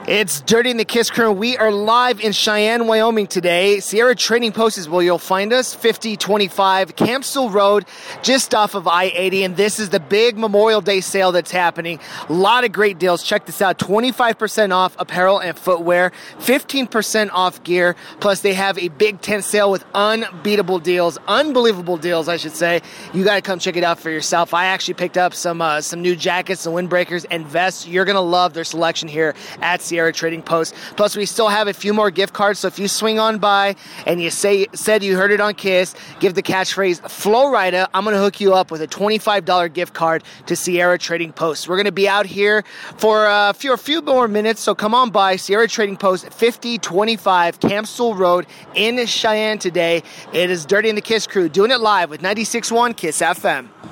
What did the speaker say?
It's Dirty in the Kiss Crew. We are live in Cheyenne, Wyoming today. Sierra Trading Post is where you'll find us, 5025 Campbell Road, just off of I-80. And this is the big Memorial Day sale that's happening. A lot of great deals. Check this out. 25% off apparel and footwear, 15% off gear. Plus, they have a big tent sale with unbeatable deals, unbelievable deals, I should say. You got to come check it out for yourself. I actually picked up some new jackets, some windbreakers, and vests. You're going to love their selection here at Sierra Trading Post. Plus, we still have a few more gift cards, so if you swing on by and you said you heard it on Kiss, give the catchphrase Flowrider. I'm going to hook you up with a $25 gift card to Sierra Trading Post. We're going to be out here for a few more minutes, so come on by Sierra Trading Post, 5025 Campbell Road in Cheyenne today. It is Dirty in the Kiss Crew doing it live with 96.1 Kiss FM.